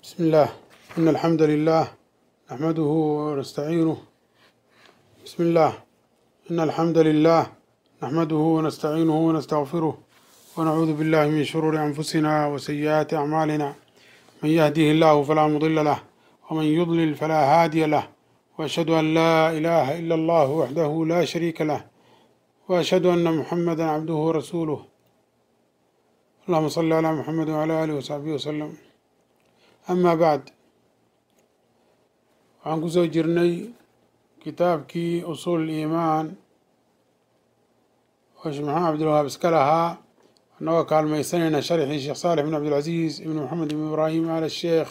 بسم الله إن الحمد لله نحمده ونستعينه بسم الله إن الحمد لله نحمده ونستعينه ونستغفره ونعوذ بالله من شرور أنفسنا وسيئات أعمالنا من يهده الله فلا مضل له ومن يضلل فلا هادي له وأشهد أن لا إله إلا الله وحده لا شريك له وأشهد أن محمدا عبده ورسوله اللهم صل على محمد وعلى آله وصحبه وسلم أما بعد waxaan ku soo jirnay kitaabkii usuul iimaan oo sheekh maxamed cabdilwahaab iska lahaa annagoo kaalmaysanayna sharxii sheekh saalix ibn cabdilcasiis ibn maxamed ibn ibraahim al sheekh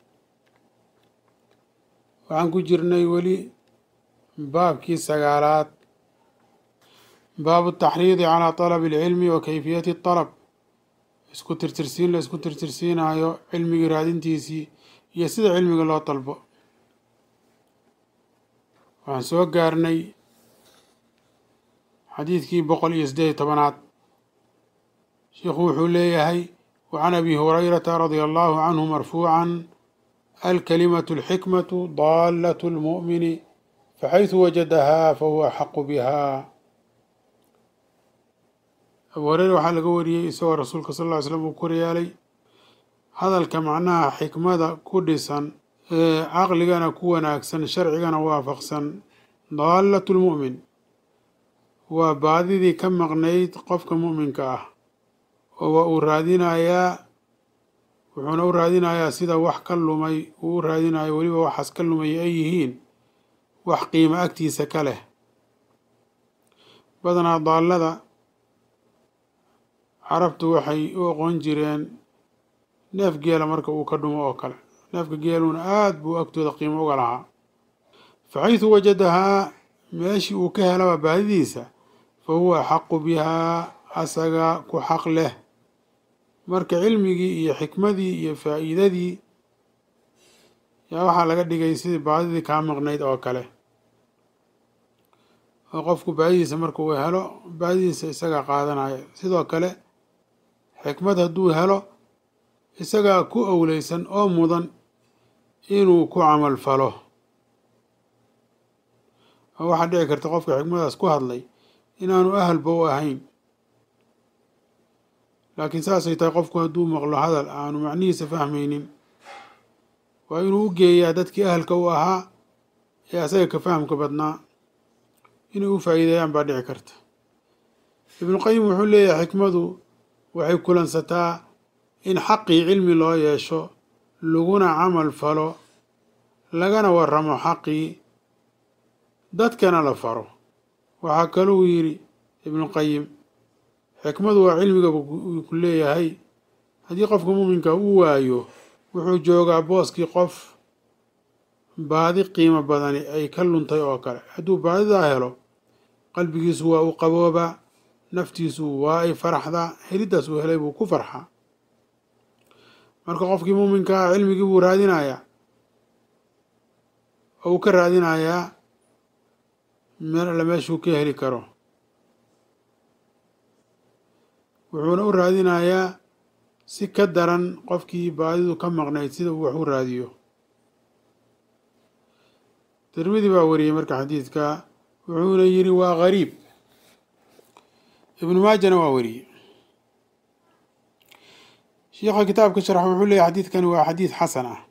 waxaan ku jirnay weli baabkii sagaalaad baabu taxriidi calaa talabi alcilmi wa kayfiyati alab isku tirtirsiin la isku tirtirsiinaayo cilmigii raadintiisii iyo sida cilmiga loo dalbo waxaan soo gaarnay xadiidkii 118 sheikhu wuxuu leeyahay wacan abi hurayrata radia allahu canhu marfuucan alkalimatu alxikmatu daalatu lmu'mini faxaysu wajadahaa fahuwa axaqu bihaa abu hureyre waxaa laga wariyey isagoo rasuulka sal ll ly slam uu kor yeelay hadalka macnaha xikmada ku dhisan ee caqligana ku wanaagsan sharcigana waafaqsan daalatu lmu'min waa baadidii ka maqnayd qofka mu'minka ah oo waa uu raadinayaa wuxuuna u raadinayaa sida wax ka lumay uu u raadinayo weliba waxaas ka lumay ay yihiin wax qiimo agtiisa ka leh badanaa daallada carabtu waxay u aqoon jireen neef geela marka uu ka dhumo oo kale neefka geeluna aad buu agtooda qiimo uga lahaa faxaysu wajadahaa meeshii uu ka helaba baadidiisa fa huwa axaqu bihaa asaga ku xaq leh marka cilmigii iyo xikmadii iyo faa'iidadii yaa waxaa laga dhigay sidii baadidii kaa maqnayd oo kale oo qofku baadidiisa marka uu helo baadidiisa isagaa qaadanaya sidoo kale xikmad hadduu helo isagaa ku owleysan oo mudan inuu ku camal falo oo waxaa dhici karta qofka xikmadaas ku hadlay inaanu ahalba u ahayn laakiin saasay tahay qofku hadduu maqlo hadal aanu macnihiisa fahmaynin waa inuu u geeyaa dadkii ahalka u ahaa ee asaga ka fahamka badnaa inay u faa'iideeyaan baa dhici karta ibnuqayim wuxuu leeyahay xikmadu waxay kulansataa in xaqii cilmi loo yeesho laguna camal falo lagana waramo xaqii dadkana la faro waxaa kaluu yidhi ibnuqayim xikmadu waa cilmiga uu ku leeyahay haddii qofka muuminka uu waayo wuxuu joogaa booskii qof baadi qiimo badani ay ka luntay oo kale hadduu baadidaa helo qalbigiisu waa u qaboobaa naftiisu waa ay faraxdaa heliddaas uu helay buu ku farxaa marka qofkii muuminka ah cilmigii buu raadinayaa oo uu ka raadinayaa meel alla meeshuu ka heli karo wuxuuna u raadinayaa si ka daran qofkii baadidu ka maqnayd sida uu wax u raadiyo tirmidi baa wariyey marka xadiidka wuxuuna yidhi waa gariib ibnu maajana waa wariyey sheikha kitaabka sharxa wuxuu leeyahy xadiidkani waa xadiid xasan ah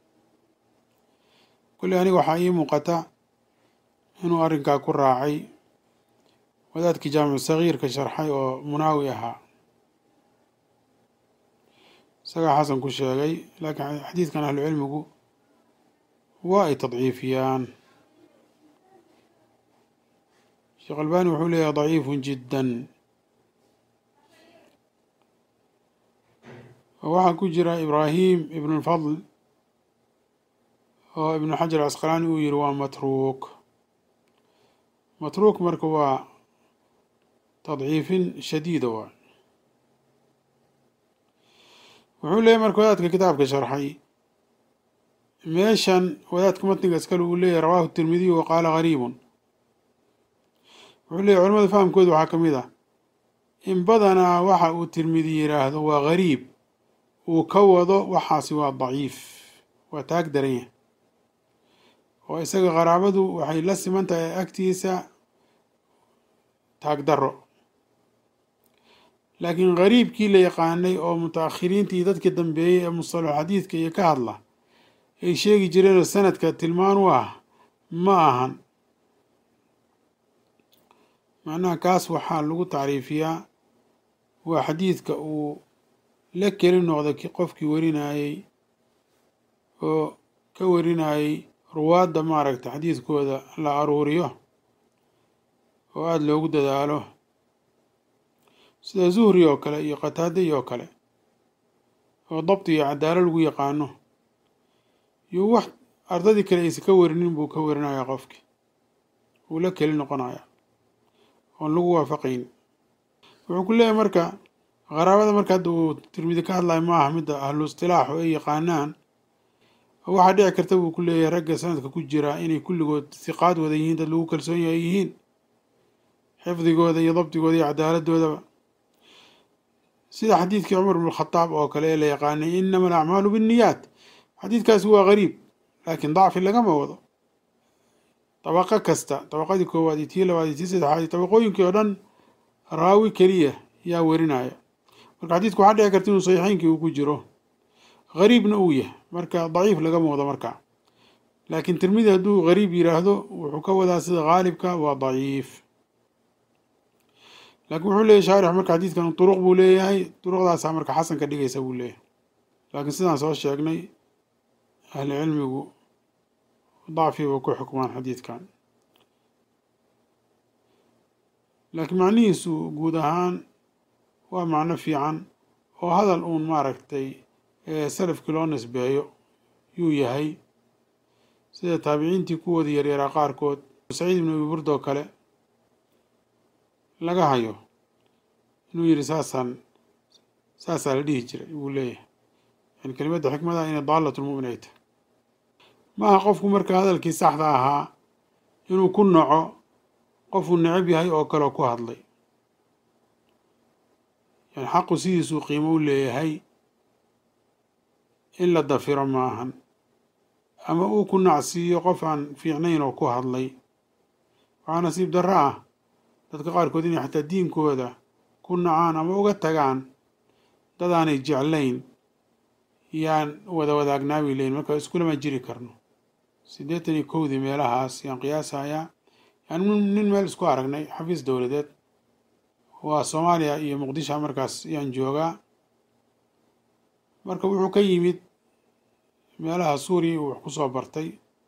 kulley aniga waxaa ii muuqata inuu arrinkaa ku raacay wadaadkii jaamicu sagiirka sharxay oo munaawi ahaa isagaa xasan ku sheegay laakiin xadiidkan ahlu cilmigu waa ay tadciifiyaan sheekh albani wuxuu leeyahay daciifun jiddan waxaa ku jira ibraahim ibn lfadl oo ibnu xajar casqalaani uu yihi waa matruuk matruuk marka waa tadciifin shadiida waa wuxuu leeyahy marka wadaadka kitaabka sharxay meeshan wadaadka matniga iskale uu leeyahy rawaahu tirmidiy wa qaala gariibun wuxuu leeyahy culamada fahamkooda waxaa ka mid ah in badanaa waxa uu tirmidi yidhaahdo waa gariib uu ka wado waxaasi waa daciif waa taag daran yahay oo isaga qaraabadu waxay la siman tahay agtiisa taag daro. laakiin gariibkii la yaqaanay oo mutaakhiriintii dadka dambeeyey ee musalax xadiidka iyo ka hadla ay sheegi jireenoo sanadka tilmaan u ah ma ahan. macnaha kaas waxaa lagu tacriifiyaa waa xadiidka uu la keli noqday qofkii warinayey oo ka warinayey ruwaadda maaragta xadiidkooda la aruuriyo oo aada loogu dadaalo sida zuhri oo kale iyo qataadai oo kale oo dabti iyo cadaalo lagu yaqaano iyo wax ardadii kale aysa ka warinin buu ka warinayaa qofkii uu la keli noqonaya oon lagu waafaqayn. wuxuu ku leeyahay marka qaraabada marka hadda uu tirmidi ka hadlayo ma aha midda ahlu istilaax oo ay yaqaanaan. waxaa dhici karta buu ku leeyahay ragga sanadka ku jira inay kulligood hiqaad wada yihiin, dad lagu kalsoon yahay yihiin, xifdigooda iyo dabdigooda iyo cadaaladoodaba, sida xadiidkii cumar bn khadaab oo kale ee la yaqaanay inama alacmaalu binniyaat. xadiidkaasi waa gariib laakiin dacfi lagama wado. dabaqo kasta, dabaqadii koowaad iyo tii labaad iyo tii saddexaad iyo dabaqooyinkii oo dhan raawi keliya yaa warinaya. marka xadiidku waxaa dhici karta inuu saxiixeynkii uu ku jiro, gariibna uu yahay, marka daciif lagama wado marka. laakiin tirmidi hadduu gariib yiraahdo wuxuu ka wadaa sida gaalibka waa daciif. laakiin wuxuu leeyahy shaarix marka xadiidkan duruq buu leeyahay, duruqdaasaa marka xasan ka dhigaysa buu leeyahay. laakiin sidaan soo sheegnay ahli cilmigu dacfiba ku xukmaan xadiidkan. laakiin macnihiisu guud ahaan waa macno fiican oo hadal uun maaragtay salafkii loo nisbeeyo yuu yahay, sida taabiciintii kuwoodii yaryaraa qaarkood saciid ibn abi burda oo kale laga hayo inuu yihi saasaa la dhihi jiray buu leeyahay. yani kelimadda xikmada inay daalatulmu'min ay tahay. maaha qofku marka hadalkii saxda ahaa inuu ku naco qofuu necab yahay oo kaleo ku hadlay. yani xaqu sidiisuu qiimo u leeyahay, in la dafiro maahan, ama uu ku nacsiiyo qof aan fiicnayn oo ku hadlay. waxaa nasiib darro ah dadka qaarkood inay xataa diinkooda ku nacaan ama uga tagaan dad aanay jeclayn yaan wada wadaagnaabi layn. marka iskulama jiri karno. 81 meelahaas yaan qiyaasayaa. yani nin meel isku aragnay xafiis dowladeed, waa Soomaaliya iyo Muqdisho markaas yaan joogaa. marka wuxuu ka yimid meelaha Suuriya uu wax ku soo bartay.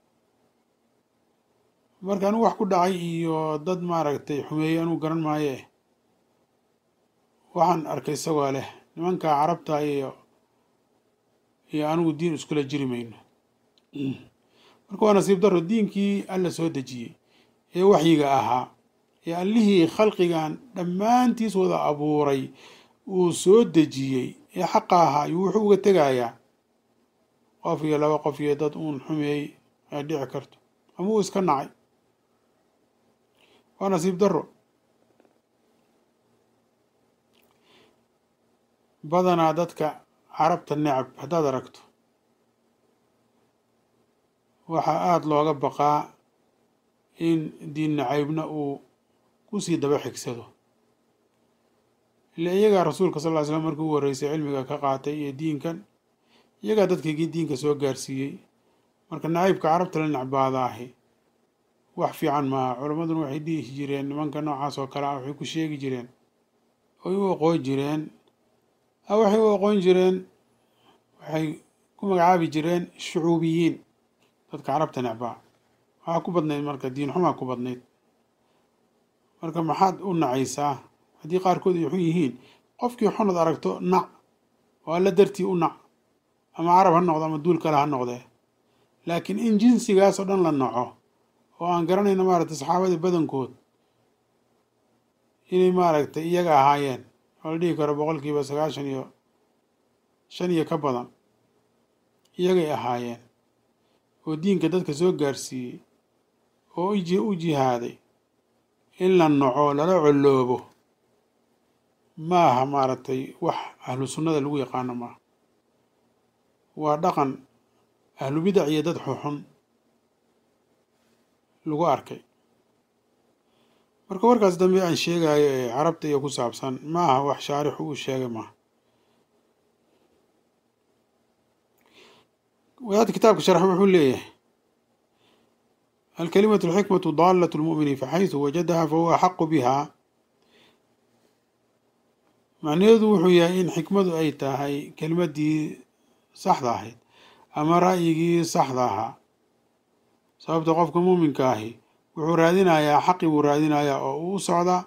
marka anigu wax ku dhacay iyo dad maaragtay xumeeyey anuu garan maaye, waxaan arkay isagoo leh nimanka carabta iyo anigu diin iskula jiri mayno. marka waa nasiib darro diinkii alla soo dejiyey ee waxyiga ahaa ee allihii khalqigan dhammaantiis wada abuuray uu soo dejiyey ee xaqa ahaa ayuu wuxuu uga tegayaa qof iyo laba qof iyo dad uun xumeeyey ay dhici karto ama uu iska nacay. waa nasiib darro. badanaa dadka carabta necab haddaad aragto waxaa aada looga baqaa in diin nacaybna uu kusii daba xigsado. ila iyagaa rasuulka sal ll ly slam markii ugu horreysay cilmiga ka qaatay iyo diinkan, iyagaa dadkaygii diinka soo gaarsiiyey. marka nacaybka carabta la necbaada ahi wax fiican maaha. culammaduna waxay dhihi jireen nimanka noocaas oo kale ah waxay ku sheegi jireen oy u aqoon jireen waxay ku magacaabi jireen shucuubiyiin, dadka carabta necbaa. waxaa ku badnayd marka diin xumaa ku badnayd. marka maxaad u nacaysaa haddii qaarkood ay xun yihiin? qofkii xunad aragto nac oo alla dartii u nac, ama carab ha noqdo ama duul kale ha noqdee. laakiin in jinsigaas oo dhan la naco oo aan garanayno maaragtay saxaabada badankood inay maaragtay iyaga ahaayeen oo la dhihi karo 95% iyo ka badan iyagay ahaayeen oo diinka dadka soo gaarsiiyey oo u jihaaday, in la naco lala coloobo maaha maaragtay wax ahlu sunnada lagu yaqaano maaha. waa dhaqan ahlu bidac iyo dad xuxun lagu arkay. marka warkaas dambe aan sheegayo ee carabta iyo ku saabsan ma aha wax shaarixu uu sheegay maaha. wadaadka kitaabka sharxa wuxuu leeyahay alkalimatu alxikmatu daalatu lmu'mini faxaysu wajadaha fahuwa axaqu biha. macnaheedu wuxuu yahay in xikmadu ay tahay kelimadii saxda ahayd ama ra'yigii saxda ahaa. sababta qofka muuminka ahi wuxuu raadinayaa xaqi buu raadinayaa oo uu u socdaa.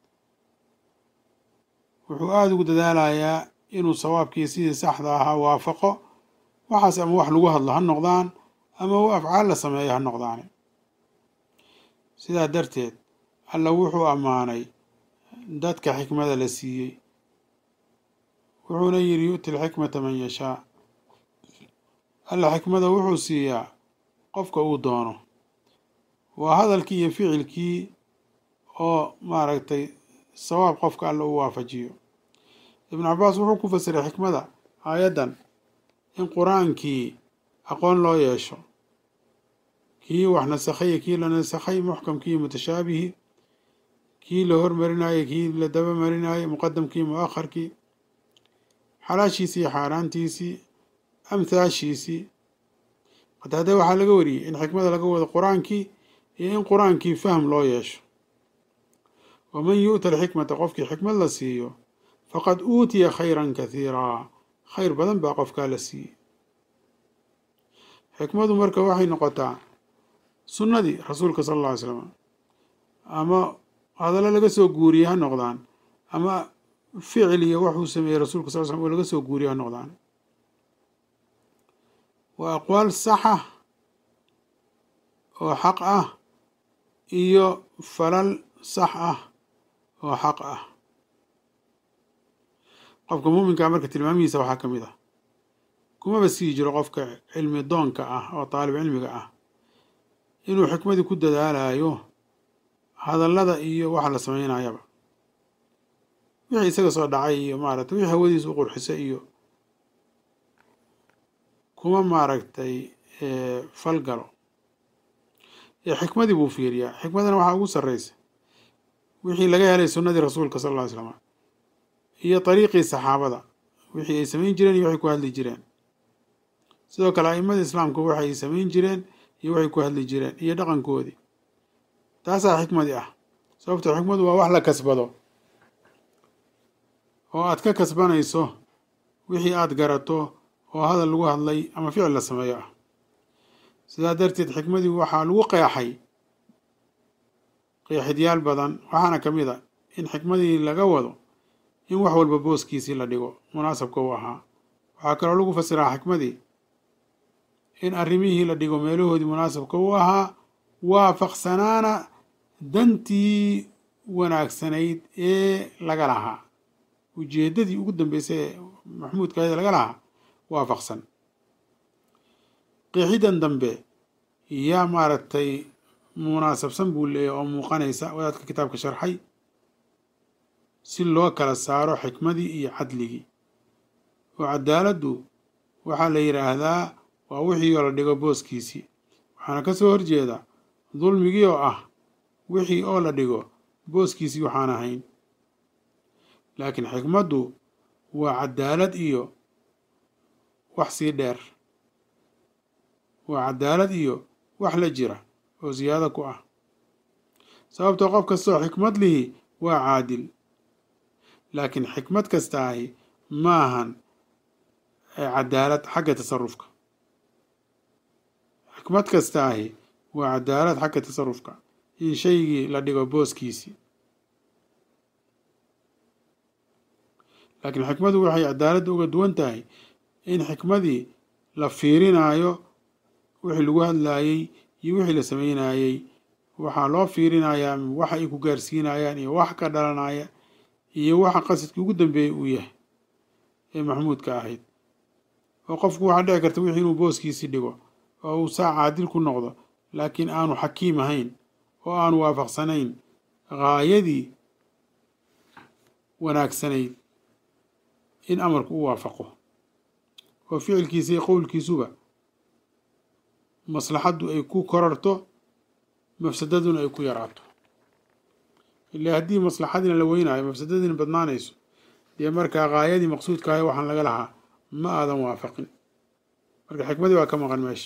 wuxuu aada ugu dadaalayaa inuu sawaabkii sidii saxda ahaa waafaqo. waxaas ama wax lagu hadlo ha noqdaan ama afcaal la sameeyo ha noqdaan. sidaa darteed alla wuxuu ammaanay dadka xikmada la siiyey, wuxuuna yidhi yu'ti alxikmata man yashaa. alla xikmada wuxuu siiyaa qofka uu doono. waa hadalkii iyo ficilkii oo maaragtay sawaab qofka alla uu waafajiyo. ibnu cabaas wuxuu ku fasiray xikmada aayaddan in qur-aankii aqoon loo yeesho, kii wax nasakhay iyo kii la nasakhay, muxkamkii mutashaabihii, kii la hormarinayo kii la daba marinayo, muqadamkii mu'akharkii, xalaashiisii iyo xaaraantiisii, amhaashiisii. qataade waxaa laga wariyey in xikmada laga wado qur-aankii iyo in qur-aankii fahm loo yeesho. waman yu'ta alxikmata qofkii xikmad la siiyo faqad uutiya khayran kathiiraa, khayr badan baa qofkaa la siiyey. xikmadu marka waxay noqotaa sunnadii rasuulka sala alla alay slam, ama hadallo laga soo guuriyey ha noqdaan, ama ficil iyo waxuu sameeyey rasuulka sal slam oo laga soo guuriyey ha noqdaan. waa aqwaal saxa oo xaq ah iyo falal sax ah oo xaq ah. qofka muuminkaa marka tilmaamihiisa waxaa ka mid ah, kumaba sii jiro qofka cilmi doonka ah oo taalib cilmiga ah inuu xikmadii ku dadaalayo hadallada iyo waxa la sameynayaba. wixii isaga soo dhacay iyo maaragtay wixii hawadiisa u qurxisa iyo kuma maaragtay falgalo. xikmadii buu fiiriyaa. xikmadana waxaa ugu sarreysa wixii laga helay sunnadii rasuulka sal alla ly slam iyo dariiqii saxaabada, wixii ay samayn jireen iyo waxay ku hadli jireen. sidoo kale a'immada islaamku waxay samayn jireen iyo waxay ku hadli jireen iyo dhaqankoodii. taasaa xikmadii ah. sababtoo xikmadu waa wax la kasbado oo aad ka kasbanayso wixii aad garato oo hadal lagu hadlay ama ficil la sameeyo ah. sidaa darteed xikmadii waxaa lagu qeexay qeexidyaal badan. waxaana ka mid a in xikmadii laga wado in wax walba booskiisii la dhigo munaasabka u ahaa. waxaa kaloo lagu fasiraa xikmadii in arrimihii la dhigo meelahoodii munaasabka u ahaa, waafaqsanaana dantii wanaagsanayd ee laga lahaa, ujeeddadii ugu dambeysay ee maxmuudkaeda laga lahaa waafaqsan. qeexidan dambe yaa maaragtay munaasabsan buu leeyahy oo muuqanaysa wadaadka kitaabka sharxay si loo kala saaro xikmadii iyo cadligii. oo cadaaladdu waxaa la yidhaahdaa waa wixii oo la dhigo booskiisii, waxaana ka soo horjeeda dulmigii oo ah wixii oo la dhigo booskiisii waxaan ahayn. laakiin xikmaddu waa cadaalad iyo wax sii dheer. waa cadaalad iyo wax la jira oo siyaado ku ah. sababtoo qof kastoo xikmad lihi waa caadil. laakiin xikmad kasta ahi maahan cadaalad xagga tasarufka. xikmad kasta ahi waa cadaalad xagga tasarufka, in shaygii la dhigo booskiisii. laakiin xikmadu waxay cadaaladda uga duwan tahay in xikmadii la fiirinayo wixii lagu hadlaayey iyo wixii la sameynayey. waxaa loo fiirinayaa waxa ay ku gaarsiinayaan iyo wax ka dhalanaya iyo waxa qasadkii ugu dambeeyey uu yahay ee maxmuudka ahayd. oo qofku waxaa dhici karta wixii inuu booskiisii dhigo oo uu saa caadil ku noqdo, laakiin aanu xakiim ahayn oo aanu waafaqsanayn gaayadii wanaagsanayd in amarku u waafaqo. oo ficilkiisa iyo qowlkiisuba maslaxaddu ay ku korarto mafsadaduna ay ku yaraato. ilaa haddii maslaxadiina la weynaayo mafsadadiina badnaanayso dee markaa gaayadii maqsuudka ahay waxaan laga lahaa ma aadan waafaqin, marka xikmadii waa ka maqan meesha.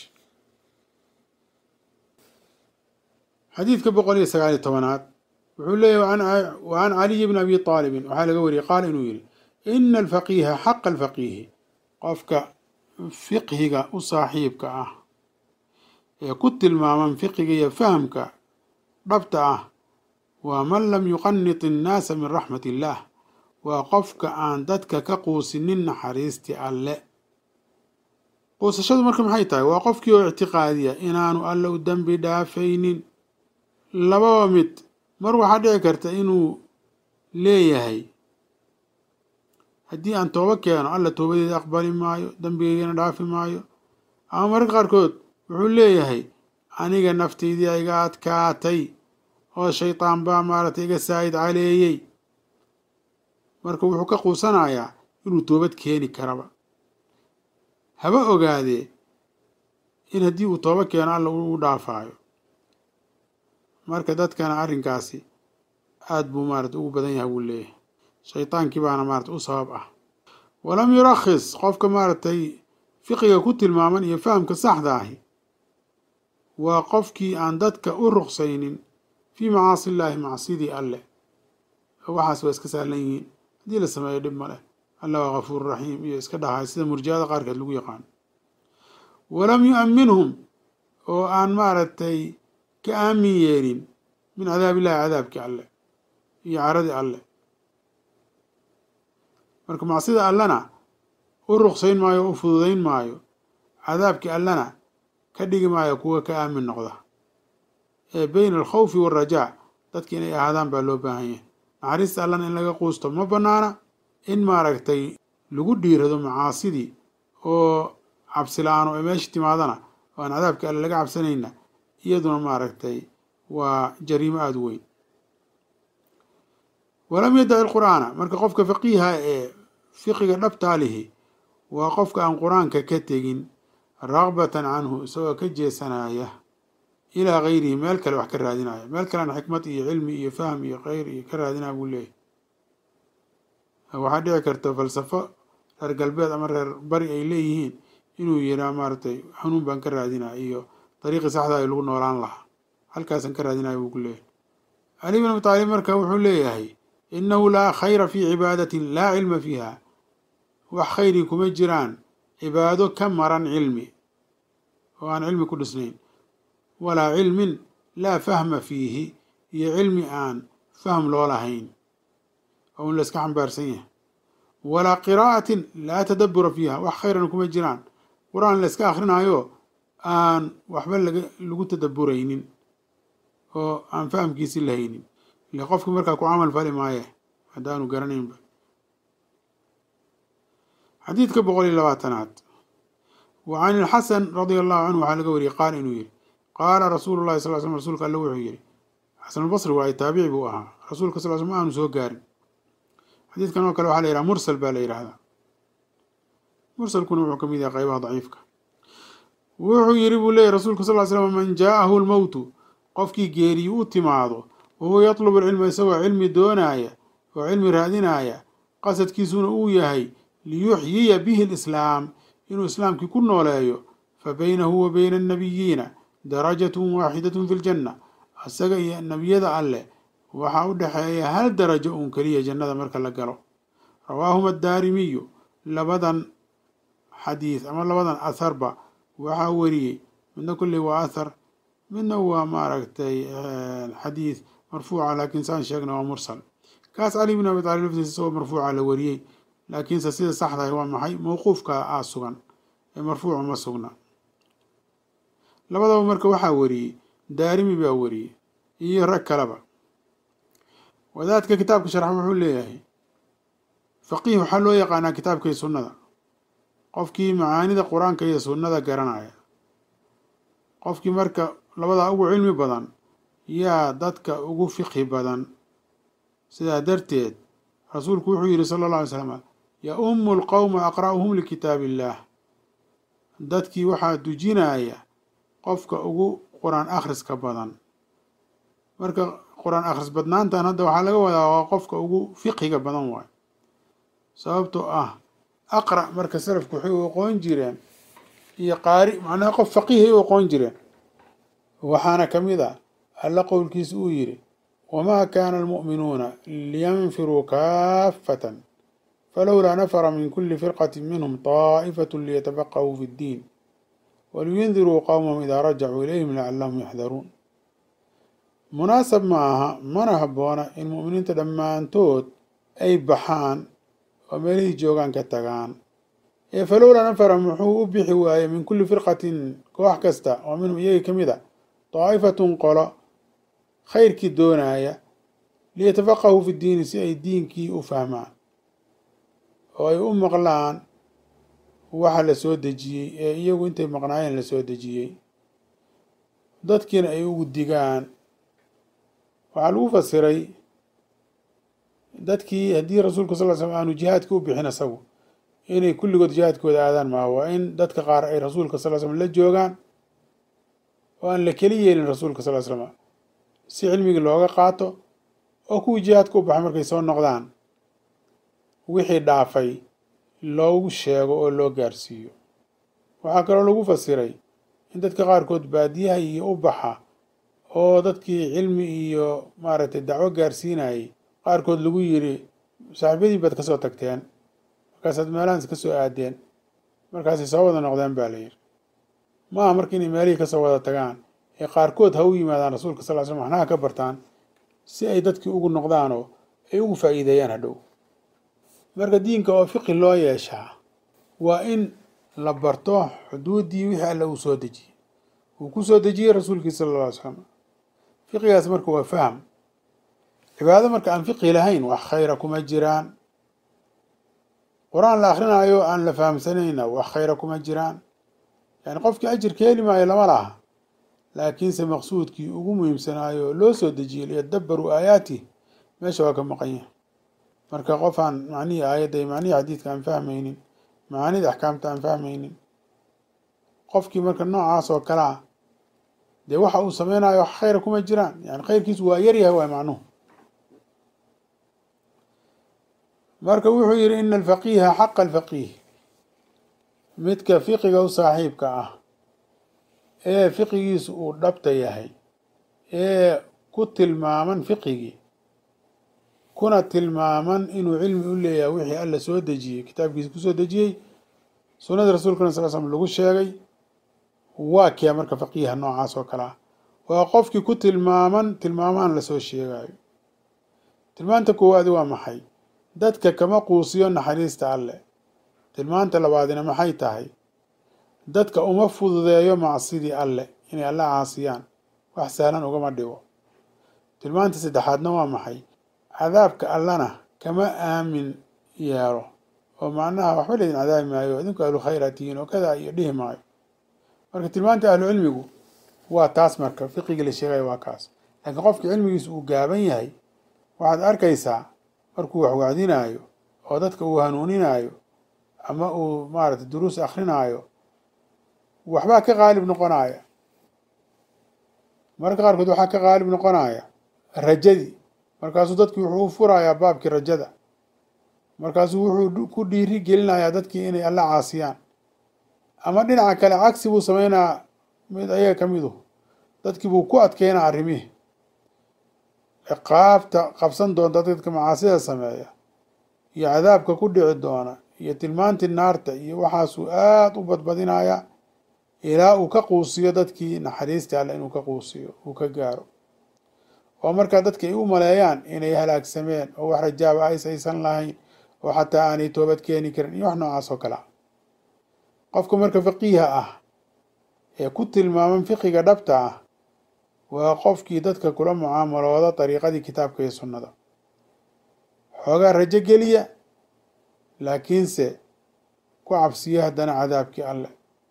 xadiidka 119 wuxuu leeyahy وعن علي بن أبي طالب waxaa laga wariyey qaala inuu yihi إن الفقيهa xaqa الفقيهi qofka fiqhiga u saaxiibka ah ee ku tilmaaman fiqiga iyo fahamka dhabta ah waa man lam yuqanit الnaasa min raxmat الlah, waa qofka aan dadka ka quusinin naxariisti alle. quusashadu marka maxay tahay? waa qofkii oo ictiqaadiya inaanu alle u dembi dhaafaynin. lababa mid, mar waxaa dhici karta inuu leeyahay haddii aan toobo keeno alla toobadeeda aqbali maayo, dembigeygana dhaafi maayo. ama mararka qaarkood wuxuu leeyahay aniga naftaydii iga adkaatay oo shaytaan baa maaragtay iga saa'id caleeyey, marka wuxuu ka quusanayaa inuu toobad keeni karaba, haba ogaadee in haddii uu toobo keeno alla uu dhaafaayo. marka dadkana arrinkaasi aad buu maarata ugu badan yahay buu leeyahay, shaytaankii baana maarata u sabab ah. walam yurakhis qofka maaragtay fiqiga ku tilmaaman iyo fahamka saxda ahi waa qofkii aan dadka u ruqsaynin fii macaasi illaahi, macsidii alle. waxaas waa iska sahlan yihiin, haddii la sameeyo dhib ma leh, alla waa gafuur raxiim iyo iska dhahay sida murjiyada qaarkeed lagu yaqaan. walam yu'minhum oo aan maaragtay ka aamin yeelin min cadaab illahi, cadaabkii alle iyo caradii alle. marka macsida allana u ruqsayn maayo o u fududayn maayo, cadaabkii allana ka dhigi maayo kuwa ka aamin noqda. ee bayna alkhawfi waalrajaa dadki inay ahaadaan baa loo baahan yahay. naxariista allana in laga quusto ma banaana, in maaragtay lagu dhiirado macaasidii oo cabsi la-aan oo meesha timaadana oo aan cadaabkii alle laga cabsanayna iyaduna maaragtay waa jariimo aada u weyn. walam yadaci lqur'aana, marka qofka faqiiha ee fiqiga dhabtaa lihi waa qofka aan qur-aanka ka tegin ragbatan canhu, isagoo ka jeesanaya ilaa gayrihi, meel kale wax ka raadinaya, meel kalean xikmad iyo cilmi iyo fahm iyo kheyr iyo ka raadinaya buu leeyahy. waxaa dhici karta falsafo reer galbeed ama reer bari ay leeyihiin inuu yihaa maaragtay xanuun baan ka raadinaya iyo dariiqii saxda ay lagu noolaan lahaa, halkaasaan ka raadinaya buu ku leeyahay. cali bin abi taalib marka wuxuu leeyahay inahu laa khayra fii cibaadatin laa cilma fiiha, wax khayri kuma jiraan cibaado ka maran cilmi oo aan cilmi ku dhisnayn, walaa cilmin laa fahma fiihi, iyo cilmi aan fahm loo lahayn oo in la iska xambaarsan yahay, walaa qiraa'atin laa tadabbura fiiha, wax khayrana kuma jiraan qur-aan la iska akhrinayo aan waxba lagu tadabburaynin oo aan fahamkiisi lahaynin, ile qofki markaa ku camal fali maaye haddaanu garanaynba. xadiidka 120 wa can ilxasan radia allahu canhu waxaa laga wariyey qaala inuu yihi qaala rasuulu llahi sal slam, rasuulka alle wuxuu yihi, xasanulbasri waaye taabici buu ahaa, rasuulka sal sl ma aanu soo gaarin. xadiidkan oo kale waxaa la yidhaha mursal baa la yidhaahdaa, mursalkuna wuxuu ka mid yahay qaybaha daciifka. wuxuu yihi buu leeyahy rasuulka sal ly slam man jaa'ahu lmowtu, qofkii geeriyi u timaado wahuwa yatlubu alcilma, isagoo cilmi doonaaya oo cilmi raadinaya, qasadkiisuna uu yahay liyuxyiya bihi lislaam, inuu islaamkii ku nooleeyo, fa baynahu wa bayna annabiyiina darajatun waaxidatun fi ljanna, isaga iyo nebiyada alleh waxaa u dhexeeya hal darajo uun keliya jannada marka la galo. rawaahuma addaarimiyu, labadan xadiis ama labadan atharba waxaa wariyey, midna kulley waa athar, midna waa maaragtay xadiis marfuuca, laakiin saan sheegna waa mursal. kaas cali bin abi taalib laftiisa isagoo marfuuca la wariyey, laakiinse sida saxdahay waa maxay? mawquufka sugan ee marfuucu ma sugna. labadaba marka waxaa wariyey daarimi baa wariyey iyo rag kaleba. wadaadka kitaabka sharxa wuxuu leeyahay faqiih waxaa loo yaqaanaa kitaabka iyo sunnada, qofkii macaanida qur-aanka iyo sunnada garanaya. qofkii marka labadaa ugu cilmi badan yaa dadka ugu fiqhi badan. sidaa darteed rasuulku wuxuu yihi sala اllahu alay slam ya-umu lqowma aqra'uhum likitaab illaah, dadkii waxaa dujinaya qofka ugu qur-aan akhriska badan. marka qur-aan akhris badnaantan hadda waxaa laga wadaa waa qofka ugu fiqhiga badan waayo. sababtoo ah aqra' marka salafku waxay u aqoon jireen iyo qaari macnaha qof faqiihay u aqoon jireen. waxaana ka mid ah alla qowlkiisa uu yidhi wamaa kaana almu'minuuna liyanfiruu kaafatan falowlaa nafara min kuli firqati minhum طaa'ifatun liyatafaqahuu fi ddiin waliyundiruu qowmahum idaa rajacuu ilayhim lacallahum yaxdaruun. munaasab ma aha mana habboona in mu'miniinta dhammaantood ay baxaan oo meelihii joogaan ka tagaan. falowlaa nafara muxuu u bixi waayey min kulli firqatin koox kasta oo minhum iyaga ka mid a daa'ifatun qolo khayrkii doonaya liyatafaqahuu fi ddiini si ay diinkii u fahmaan oo ay u maqlaan waxa la soo dejiyey ee iyagu intay maqnaayeen la soo dejiyey, dadkiina ay ugu digaan. waxaa lagu fasiray dadkii haddii rasuulka sal ly slam aanu jihaadka u bixin isagu inay kulligood jihaadkooda aadaan maaha, waa in dadka qaar ay rasuulka sal ly slam la joogaan oo aan la keli yeelin rasuulka sal ly slam si cilmigii looga qaato oo kuwii jihaadka u baxay markay soo noqdaan wixii dhaafay loogu sheego oo loo gaarsiiyo. waxaa kaloo lagu fasiray in dadka qaarkood baadiyaha iyo u baxa oo dadkii cilmi iyo maaragtay dacwo gaarsiinayay qaarkood lagu yidhi saaxiibadii baad ka soo tagteen markaasaad meelahaas ka soo aadeen markaasay soo wada noqdeen baa la yidhi. maaha marka inay meelihii kasoo wada tagaan ee qaarkood ha u yimaadaan rasuulka sal ly slam waxnaha ka bartaan si ay dadkii ugu noqdaanoo ay ugu faa'iideeyaan hadhow. marka diinka oo fiqi loo yeeshaa waa in la barto xuduuddii wixii alle uu soo dejiyey uu ku soo dejiyey rasuulkii sala alla alay slam. fiqigaas marka waa faham. cibaado marka aan fiqi lahayn wax khayra kuma jiraan. qur-aan la akrinaayo aan la fahamsanayna wax khayra kuma jiraan. yani qofkii ajirka heli maayo lama laha, laakiinse maqsuudkii ugu muhiimsanaayo loo soo dejiyey liyadabbaruu aayaatih meesha waa ka maqan yahay. marka qof aan macnihii aayadda iyo macnihii xadiidka aan fahmaynin, macaanida axkaamta aan fahmaynin, qofkii marka noocaas oo kale ah dee waxa uu sameynayo wax khayra kuma jiraan. yani khayrkiisu waa yaryahay waay macnuhu. marka wuxuu yidhi ina alfaqiiha xaqa alfaqiih, midka fiqiga u saaxiibka ah ee fiqigiisu uu dhabta yahay ee ku tilmaaman fiqigii kuna tilmaaman inuu cilmi u leeyahay wixii alla soo dejiyey kitaabkiisa kusoo dejiyey sunnada rasuulkana sal slam lagu sheegay. waa kee marka faqiiha noocaas oo kale ah? waa qofkii ku tilmaamaan lasoo sheegayo. tilmaanta koowaadi waa maxay? dadka kama quusiyo naxariista alle. tilmaanta labaadina maxay tahay? dadka uma fududeeyo macsidii alle inay alla caasiyaan, wax sahlan ugama dhigo. tilmaanta saddexaadna waa maxay? cadaabka allana kama aamin yeelo oo macnaha waxba laydin cadaabi maayo idinku ahlu khayra tihiin oo kada iyo dhihi maayo. marka tilmaanta ahlu cilmigu waa taas. marka fiqigii la sheegayo waa kaas. laakiin qofkii cilmigiisu uu gaaban yahay waxaad arkaysaa markuu wax wacdinaayo oo dadka uu hanuuninaayo ama uu maaragtay duruus akrinaayo waxbaa ka qaalib noqonaya. mararka qaarkood waxaa ka qaalib noqonaya rajadii. markaasuu dadkii wuxuu u furayaa baabkii rajada. markaasuu wuxuu ku dhiiri gelinayaa dadkii inay alla caasiyaan. ama dhinaca kale cagsi buu sameynaa mid ayaga ka midu dadkii buu ku adkeynaa arrimihii. ciqaabta qabsan doonta dadka macaasida sameeya iyo cadaabka ku dhici doona iyo tilmaantii naarta iyo waxaasuu aada u badbadinaya ilaa uu ka quusiyo dadkii naxariista alle inuu ka quusiyo uu ka gaaro. oo markaa dadka ay u maleeyaan inay halaagsameen oo wax rajaaba aysan lahayn oo xataa aanay toobad keeni karin iyo wax noocaas oo kale ah. qofka marka faqiiha ah ee ku tilmaaman fiqiga dhabta ah waa qofkii dadka kula mucaamalooda dariiqadii kitaabka iyo sunnada. xoogaa rajo geliya laakiinse ku cabsiya haddana cadaabkii alle.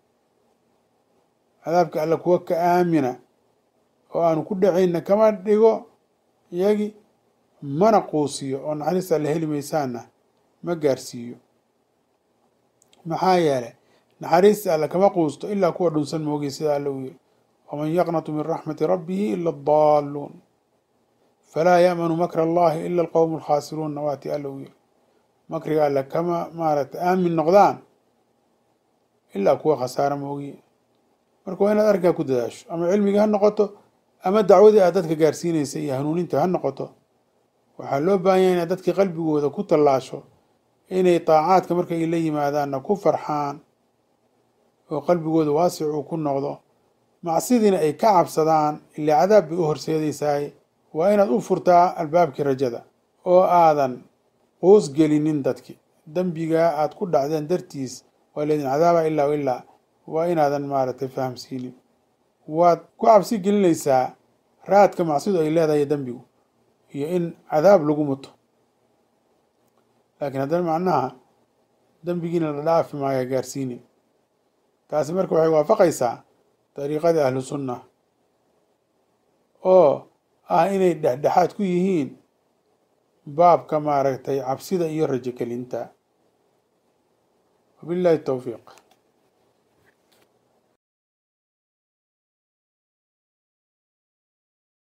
cadaabkii alle kuwa ka aamina oo aanu ku dhacayna kama dhigo iyagii, mana quusiyo oo naxariista alle heli maysaana ma gaarsiiyo. maxaa yeelay naxariista alle kama quusto ilaa kuwa dhunsan moogiy sida alle uu yiri waman yaqnatu min raxmati rabbihi ila adaaluun falaa ya'manu makra allahi ila alqowmu alkhaasiruunna waatii alla u yiri makriga alle kama maaragtay aamin noqdaan ilaa kuwa khasaara moogiye. marka waa inaad arrinkaa ku dadaasho, ama cilmiga ha noqoto ama dacwadii aad dadka gaarsiinaysa iyo hanuuninta ha noqoto. waxaa loo baahan yahay inaad dadkii qalbigooda ku tallaasho inay taacaadka marka ay la yimaadaanna ku farxaan oo qalbigooda waasic uu ku noqdo, macsidiina ay ka cabsadaan ilaa cadaab bay u horseedaysaay. waa inaad u furtaa albaabkii rajada oo aadan quus gelinin dadki dembigaa aad ku dhacdeen dartiis waa laydin cadaaba ilaa ilaa waa inaadan maaragtay fahamsiinin. waad ku cabsi gelinaysaa raadka macsidu ay leedahay dembigu iyo in cadaab lagu muto, laakiin haddana macnaha dembigiina la dhaafi maayo gaarsiinin. taasi marka waxay waafaqaysaa dariiqadii ahlu sunna oo ah inay dhexdhexaad ku yihiin baabka maaragtay cabsida iyo rajo gelinta. wabillahi tawfiiq.